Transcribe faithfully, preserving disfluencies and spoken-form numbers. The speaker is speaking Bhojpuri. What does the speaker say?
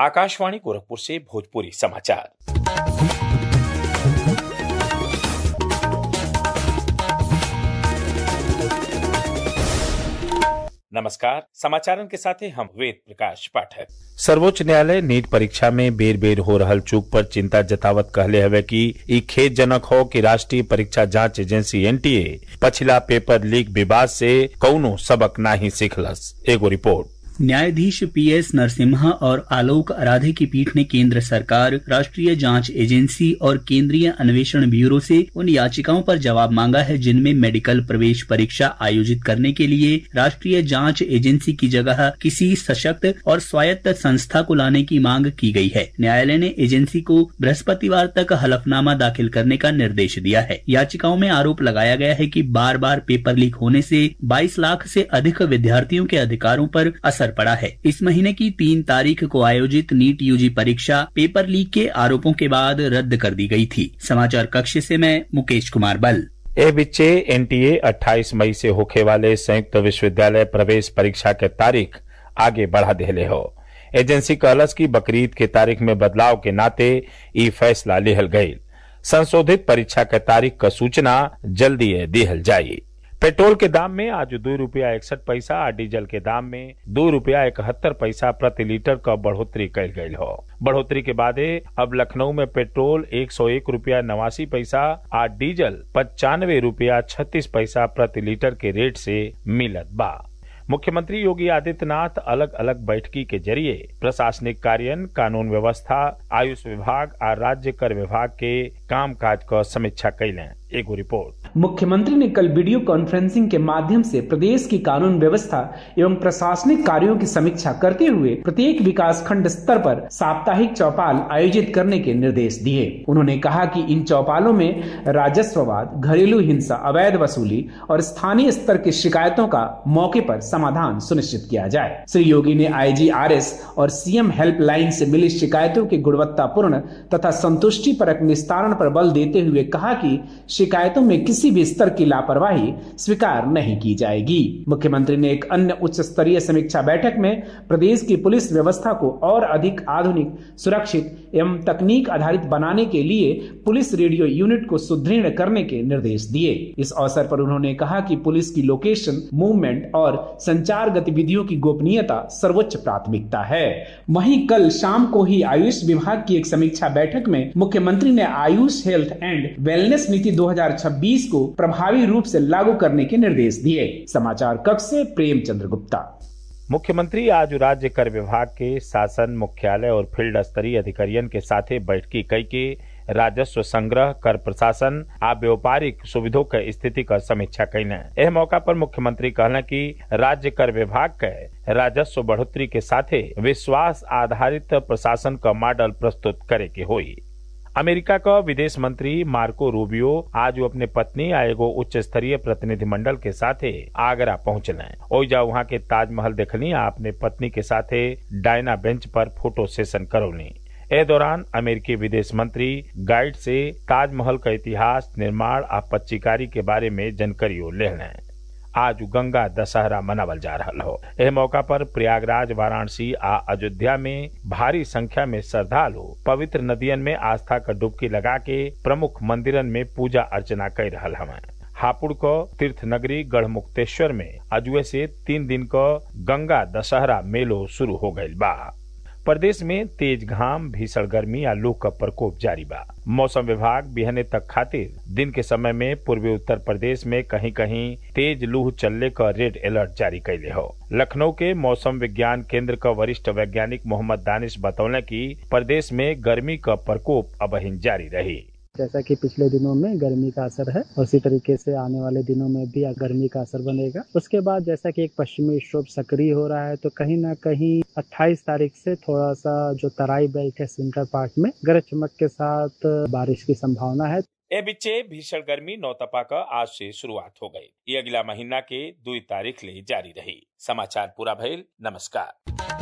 आकाशवाणी गोरखपुर से भोजपुरी समाचार। नमस्कार, समाचारन के साथ हम वेद प्रकाश पाठक। सर्वोच्च न्यायालय नीट परीक्षा में बेर बेर हो रहल चूक पर चिंता जतावत कहले हवे कि ई खेदजनक हो कि राष्ट्रीय परीक्षा जांच एजेंसी एनटीए पछिला पेपर लीक विवाद से कौनो सबक नाही सीखलस। एगो रिपोर्ट। न्यायाधीश पी एस नरसिम्हा और आलोक आराधे की पीठ ने केंद्र सरकार, राष्ट्रीय जांच एजेंसी और केंद्रीय अन्वेषण ब्यूरो से उन याचिकाओं पर जवाब मांगा है जिनमें मेडिकल प्रवेश परीक्षा आयोजित करने के लिए राष्ट्रीय जांच एजेंसी की जगह किसी सशक्त और स्वायत्त संस्था को लाने की मांग की गई है। न्यायालय ने एजेंसी को बृहस्पतिवार तक हलफनामा दाखिल करने का निर्देश दिया है। याचिकाओं में आरोप लगाया गया है कि बार बार पेपर लीक होने से बाईस लाख से अधिक विद्यार्थियों के अधिकारों पर असर पड़ा है। इस महीने की तीन तारीख को आयोजित नीट यूजी परीक्षा पेपर लीक के आरोपों के बाद रद्द कर दी गई थी। समाचार कक्ष से मैं मुकेश कुमार बल। ए बिच्चे एनटीए अट्ठाईस मई से होखे वाले संयुक्त विश्वविद्यालय प्रवेश परीक्षा के तारीख आगे बढ़ा देले हो। एजेंसी कहलस की बकरीद के तारीख में बदलाव के नाते ई फैसला लिहल गयी। संशोधित परीक्षा के तारीख का सूचना जल्दी दिहल जाये। पेट्रोल के दाम में आज दो रुपया इकसठ पैसा और डीजल के दाम में दो रुपया इकहत्तर पैसा प्रति लीटर का बढ़ोतरी कल गयी हो। बढ़ोतरी के बाद अब लखनऊ में पेट्रोल एक सौ एक रुपया नवासी पैसा और डीजल पचानवे रुपया छत्तीस पैसा प्रति लीटर के रेट से मिलत बा। मुख्यमंत्री योगी आदित्यनाथ अलग अलग बैठकी के जरिए प्रशासनिक कार्य, कानून व्यवस्था, आयुष विभाग और राज्य कर विभाग के कामकाज का समीक्षा कैलें। एगो रिपोर्ट। मुख्यमंत्री ने कल वीडियो कॉन्फ्रेंसिंग के माध्यम से प्रदेश की कानून व्यवस्था एवं प्रशासनिक कार्यों की समीक्षा करते हुए प्रत्येक विकास खंड स्तर पर साप्ताहिक चौपाल आयोजित करने के निर्देश दिए। उन्होंने कहा कि इन चौपालों में राजस्ववाद, घरेलू हिंसा, अवैध वसूली और स्थानीय स्तर की शिकायतों का मौके पर समाधान सुनिश्चित किया जाए। श्री योगी ने आईजीआरएस और सीएम हेल्पलाइन से मिली शिकायतों के गुणवत्तापूर्ण तथा संतुष्टि परक निस्तारण पर बल देते हुए कहा कि शिकायतों में किसी भी स्तर की लापरवाही स्वीकार नहीं की जाएगी। मुख्यमंत्री ने एक अन्य उच्च स्तरीय समीक्षा बैठक में प्रदेश की पुलिस व्यवस्था को और अधिक आधुनिक, सुरक्षित एवं तकनीक आधारित बनाने के लिए पुलिस रेडियो यूनिट को सुदृढ़ करने के निर्देश दिए। इस अवसर पर उन्होंने कहा कि पुलिस की लोकेशन, मूवमेंट और संचार गतिविधियों की गोपनीयता सर्वोच्च प्राथमिकता है। वहीं कल शाम को ही आयुष विभाग की एक समीक्षा बैठक में मुख्यमंत्री ने आयुष हेल्थ एंड वेलनेस नीति दो हजार छब्बीस को प्रभावी रूप से लागू करने के निर्देश दिए। समाचार कक्ष से प्रेमचंद्र गुप्ता। मुख्यमंत्री आज राज्य कर विभाग के शासन मुख्यालय और फील्ड स्तरीय अधिकारियों के साथ बैठकी कई के राजस्व संग्रह, कर प्रशासन आ व्यापारिक सुविधों के स्थिति का समीक्षा कैले। यह मौका पर मुख्यमंत्री कहला कि राज्य कर विभाग के राजस्व बढ़ोतरी के साथ विश्वास आधारित प्रशासन का मॉडल प्रस्तुत करे के होई। अमेरिका का विदेश मंत्री मार्को रूबियो आज अपने पत्नी आ एगो उच्च स्तरीय प्रतिनिधि मंडल के साथ आगरा पहुंचले। ओइजा वहां के ताजमहल देखली आ अपने पत्नी के साथ डायना बेंच पर फोटो सेशन करौली। ए दौरान अमेरिकी विदेश मंत्री गाइड से ताजमहल का इतिहास, निर्माण आ पच्चीकारी के बारे में जानकारी लेने। आज गंगा दशहरा मनावल जा रहा हो। यह मौका पर प्रयागराज, वाराणसी आ अयोध्या में भारी संख्या में श्रद्धालु पवित्र नदियन में आस्था का डुबकी लगा के प्रमुख मंदिरन में पूजा अर्चना कर रहा हमें। हापुड़ को तीर्थ नगरी गढ़मुक्तेश्वर में अजुए से तीन दिन को गंगा दशहरा मेलो शुरू हो गयी बा। प्रदेश में तेज घाम, भीषण गर्मी या लू का प्रकोप जारी बा। मौसम विभाग बिहने तक खातिर दिन के समय में पूर्वी उत्तर प्रदेश में कहीं कहीं तेज लू चलने का रेड अलर्ट जारी कैले हो। लखनऊ के मौसम विज्ञान केंद्र का वरिष्ठ वैज्ञानिक मोहम्मद दानिश बतौले कि प्रदेश में गर्मी का प्रकोप अबहिन जारी रही। जैसा कि पिछले दिनों में गर्मी का असर है, उसी तरीके से आने वाले दिनों में भी गर्मी का असर बनेगा। उसके बाद जैसा कि एक पश्चिमी विक्षोभ सक्रिय हो रहा है, तो कहीं ना कहीं अट्ठाईस तारीख से थोड़ा सा जो तराई बेल्ट है सेंट्रल पार्ट में गरज चमक के साथ बारिश की संभावना है। ए बिच्चे भीषण गर्मी नौतपा का आज से शुरुआत हो गई। ये अगला महीना के दो तारीख ले जारी रही। समाचार पूरा भइल। नमस्कार।